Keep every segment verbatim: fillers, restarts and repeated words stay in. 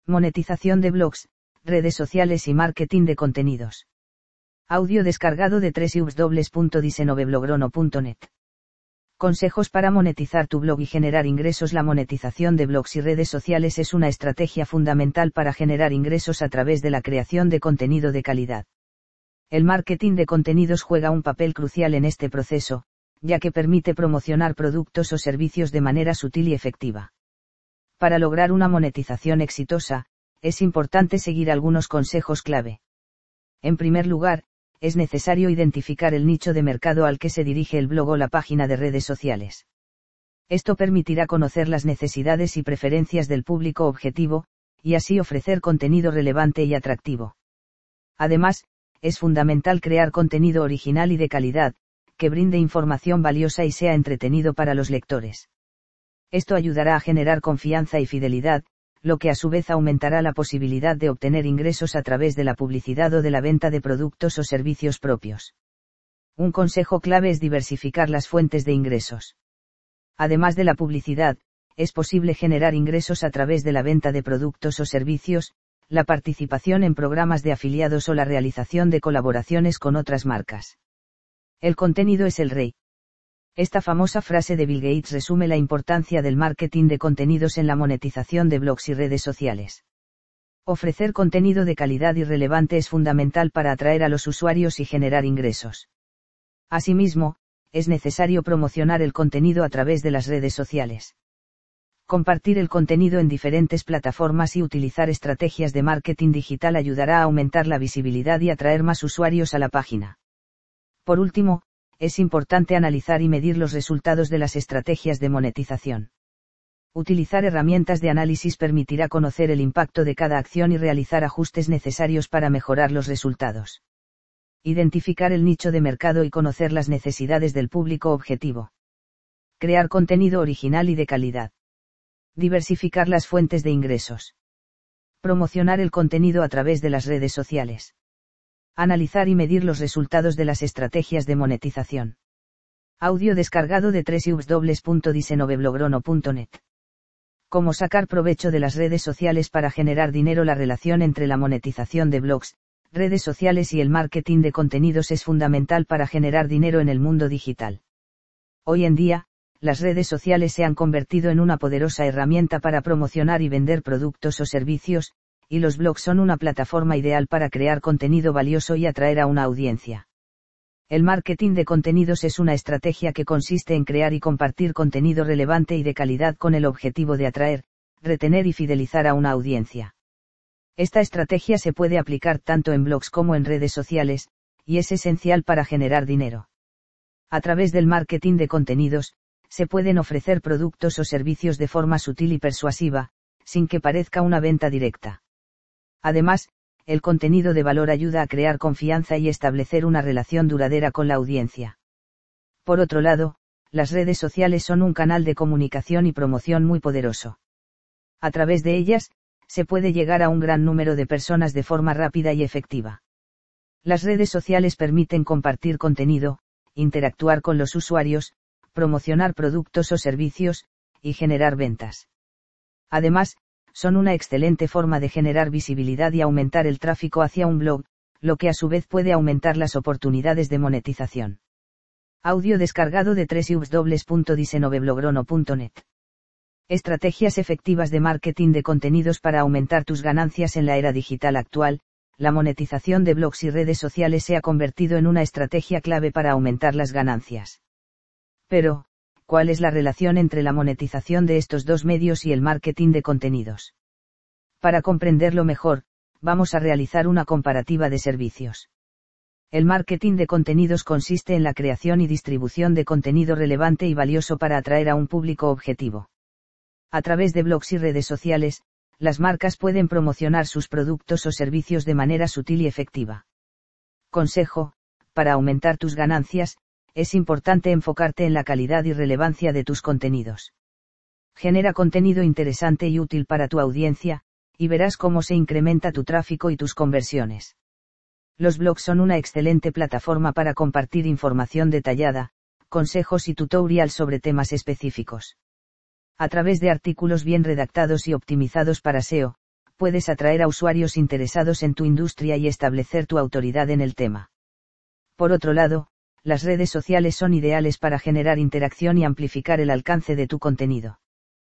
Monetización de blogs, redes sociales y marketing de contenidos. Audio descargado de doble u doble u doble u punto diseñoveblogro punto net. Consejos para monetizar tu blog y generar ingresos. La monetización de blogs y redes sociales es una estrategia fundamental para generar ingresos a través de la creación de contenido de calidad. El marketing de contenidos juega un papel crucial en este proceso, ya que permite promocionar productos o servicios de manera sutil y efectiva. Para lograr una monetización exitosa, es importante seguir algunos consejos clave. En primer lugar, es necesario identificar el nicho de mercado al que se dirige el blog o la página de redes sociales. Esto permitirá conocer las necesidades y preferencias del público objetivo, y así ofrecer contenido relevante y atractivo. Además, es fundamental crear contenido original y de calidad, que brinde información valiosa y sea entretenido para los lectores. Esto ayudará a generar confianza y fidelidad, lo que a su vez aumentará la posibilidad de obtener ingresos a través de la publicidad o de la venta de productos o servicios propios. Un consejo clave es diversificar las fuentes de ingresos. Además de la publicidad, es posible generar ingresos a través de la venta de productos o servicios, la participación en programas de afiliados o la realización de colaboraciones con otras marcas. El contenido es el rey. Esta famosa frase de Bill Gates resume la importancia del marketing de contenidos en la monetización de blogs y redes sociales. Ofrecer contenido de calidad y relevante es fundamental para atraer a los usuarios y generar ingresos. Asimismo, es necesario promocionar el contenido a través de las redes sociales. Compartir el contenido en diferentes plataformas y utilizar estrategias de marketing digital ayudará a aumentar la visibilidad y atraer más usuarios a la página. Por último, es importante analizar y medir los resultados de las estrategias de monetización. Utilizar herramientas de análisis permitirá conocer el impacto de cada acción y realizar ajustes necesarios para mejorar los resultados. Identificar el nicho de mercado y conocer las necesidades del público objetivo. Crear contenido original y de calidad. Diversificar las fuentes de ingresos. Promocionar el contenido a través de las redes sociales. Analizar y medir los resultados de las estrategias de monetización. Audio descargado de doble u doble u doble u punto diseñoveblogro punto net. Cómo sacar provecho de las redes sociales para generar dinero. La relación entre la monetización de blogs, redes sociales y el marketing de contenidos es fundamental para generar dinero en el mundo digital. Hoy en día, las redes sociales se han convertido en una poderosa herramienta para promocionar y vender productos o servicios, y los blogs son una plataforma ideal para crear contenido valioso y atraer a una audiencia. El marketing de contenidos es una estrategia que consiste en crear y compartir contenido relevante y de calidad con el objetivo de atraer, retener y fidelizar a una audiencia. Esta estrategia se puede aplicar tanto en blogs como en redes sociales, y es esencial para generar dinero. A través del marketing de contenidos, se pueden ofrecer productos o servicios de forma sutil y persuasiva, sin que parezca una venta directa. Además, el contenido de valor ayuda a crear confianza y establecer una relación duradera con la audiencia. Por otro lado, las redes sociales son un canal de comunicación y promoción muy poderoso. A través de ellas, se puede llegar a un gran número de personas de forma rápida y efectiva. Las redes sociales permiten compartir contenido, interactuar con los usuarios, promocionar productos o servicios, y generar ventas. Además, son una excelente forma de generar visibilidad y aumentar el tráfico hacia un blog, lo que a su vez puede aumentar las oportunidades de monetización. Audio descargado de doble u doble u doble u punto diseñoveblogro punto net. Estrategias efectivas de marketing de contenidos para aumentar tus ganancias. En la era digital actual, la monetización de blogs y redes sociales se ha convertido en una estrategia clave para aumentar las ganancias. Pero, ¿cuál es la relación entre la monetización de estos dos medios y el marketing de contenidos? Para comprenderlo mejor, vamos a realizar una comparativa de servicios. El marketing de contenidos consiste en la creación y distribución de contenido relevante y valioso para atraer a un público objetivo. A través de blogs y redes sociales, las marcas pueden promocionar sus productos o servicios de manera sutil y efectiva. Consejo: para aumentar tus ganancias, es importante enfocarte en la calidad y relevancia de tus contenidos. Genera contenido interesante y útil para tu audiencia, y verás cómo se incrementa tu tráfico y tus conversiones. Los blogs son una excelente plataforma para compartir información detallada, consejos y tutorials sobre temas específicos. A través de artículos bien redactados y optimizados para S E O, puedes atraer a usuarios interesados en tu industria y establecer tu autoridad en el tema. Por otro lado, las redes sociales son ideales para generar interacción y amplificar el alcance de tu contenido.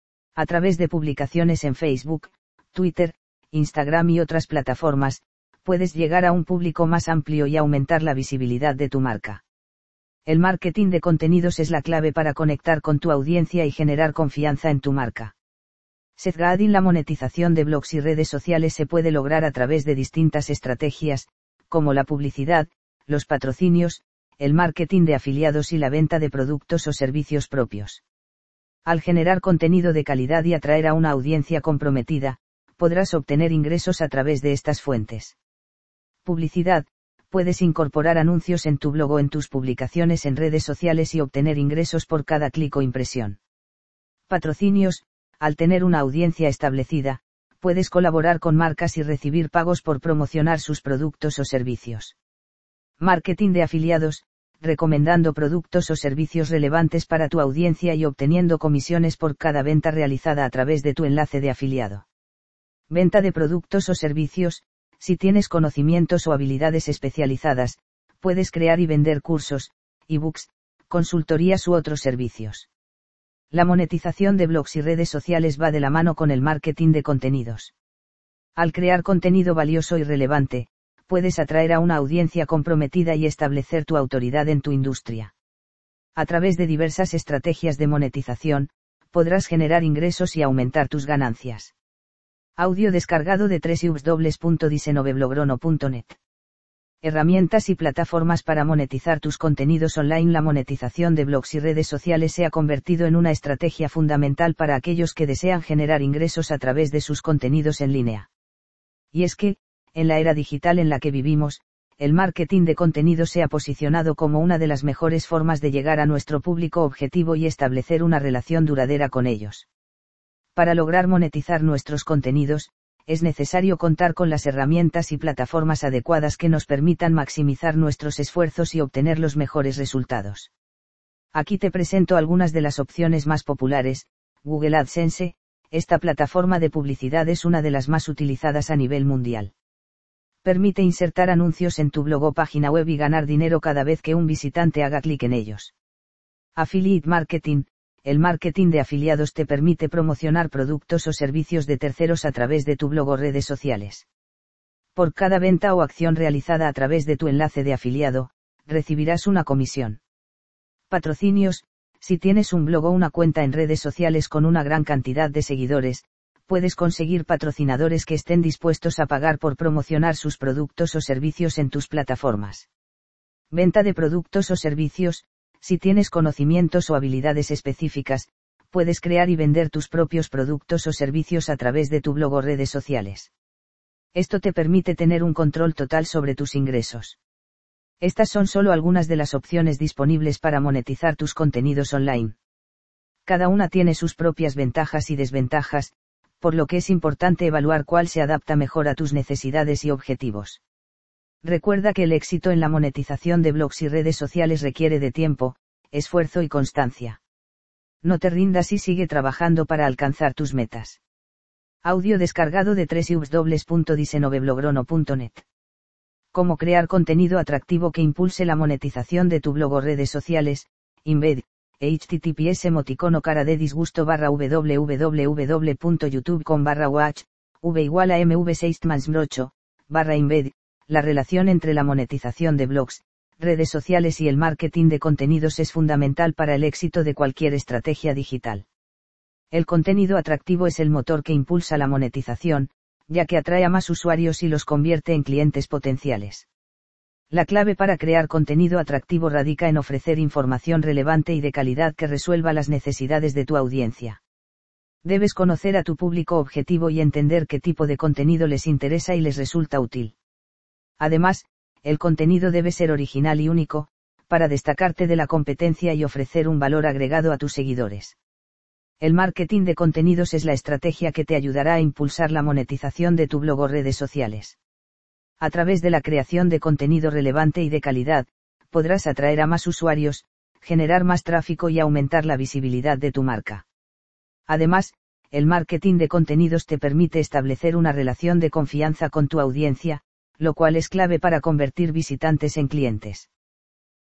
A través de publicaciones en Facebook, Twitter, Instagram y otras plataformas, puedes llegar a un público más amplio y aumentar la visibilidad de tu marca. El marketing de contenidos es la clave para conectar con tu audiencia y generar confianza en tu marca. Seth Godin: la monetización de blogs y redes sociales se puede lograr a través de distintas estrategias, como la publicidad, los patrocinios, el marketing de afiliados y la venta de productos o servicios propios. Al generar contenido de calidad y atraer a una audiencia comprometida, podrás obtener ingresos a través de estas fuentes. Publicidad: puedes incorporar anuncios en tu blog o en tus publicaciones en redes sociales y obtener ingresos por cada clic o impresión. Patrocinios: al tener una audiencia establecida, puedes colaborar con marcas y recibir pagos por promocionar sus productos o servicios. Marketing de afiliados: recomendando productos o servicios relevantes para tu audiencia y obteniendo comisiones por cada venta realizada a través de tu enlace de afiliado. Venta de productos o servicios: si tienes conocimientos o habilidades especializadas, puedes crear y vender cursos, ebooks, consultorías u otros servicios. La monetización de blogs y redes sociales va de la mano con el marketing de contenidos. Al crear contenido valioso y relevante, puedes atraer a una audiencia comprometida y establecer tu autoridad en tu industria. A través de diversas estrategias de monetización, podrás generar ingresos y aumentar tus ganancias. Audio descargado de doble u doble u doble u punto diecinueve blogrono punto net. Herramientas y plataformas para monetizar tus contenidos online. La monetización de blogs y redes sociales se ha convertido en una estrategia fundamental para aquellos que desean generar ingresos a través de sus contenidos en línea. Y es que, en la era digital en la que vivimos, el marketing de contenido se ha posicionado como una de las mejores formas de llegar a nuestro público objetivo y establecer una relación duradera con ellos. Para lograr monetizar nuestros contenidos, es necesario contar con las herramientas y plataformas adecuadas que nos permitan maximizar nuestros esfuerzos y obtener los mejores resultados. Aquí te presento algunas de las opciones más populares. Google AdSense: esta plataforma de publicidad es una de las más utilizadas a nivel mundial. Permite insertar anuncios en tu blog o página web y ganar dinero cada vez que un visitante haga clic en ellos. Affiliate Marketing: el marketing de afiliados te permite promocionar productos o servicios de terceros a través de tu blog o redes sociales. Por cada venta o acción realizada a través de tu enlace de afiliado, recibirás una comisión. Patrocinios: si tienes un blog o una cuenta en redes sociales con una gran cantidad de seguidores, puedes conseguir patrocinadores que estén dispuestos a pagar por promocionar sus productos o servicios en tus plataformas. Venta de productos o servicios: si tienes conocimientos o habilidades específicas, puedes crear y vender tus propios productos o servicios a través de tu blog o redes sociales. Esto te permite tener un control total sobre tus ingresos. Estas son solo algunas de las opciones disponibles para monetizar tus contenidos online. Cada una tiene sus propias ventajas y desventajas, por lo que es importante evaluar cuál se adapta mejor a tus necesidades y objetivos. Recuerda que el éxito en la monetización de blogs y redes sociales requiere de tiempo, esfuerzo y constancia. No te rindas y sigue trabajando para alcanzar tus metas. Audio descargado de doble u doble u doble u punto diecinueve blogrono punto net. Cómo crear contenido atractivo que impulse la monetización de tu blog o redes sociales. Embed: https emoticono cara de disgusto barra www punto youtube punto com barra watch, v igual a mv seis ocho, barra embed. La relación entre la monetización de blogs, redes sociales y el marketing de contenidos es fundamental para el éxito de cualquier estrategia digital. El contenido atractivo es el motor que impulsa la monetización, ya que atrae a más usuarios y los convierte en clientes potenciales. La clave para crear contenido atractivo radica en ofrecer información relevante y de calidad que resuelva las necesidades de tu audiencia. Debes conocer a tu público objetivo y entender qué tipo de contenido les interesa y les resulta útil. Además, el contenido debe ser original y único, para destacarte de la competencia y ofrecer un valor agregado a tus seguidores. El marketing de contenidos es la estrategia que te ayudará a impulsar la monetización de tu blog o redes sociales. A través de la creación de contenido relevante y de calidad, podrás atraer a más usuarios, generar más tráfico y aumentar la visibilidad de tu marca. Además, el marketing de contenidos te permite establecer una relación de confianza con tu audiencia, lo cual es clave para convertir visitantes en clientes.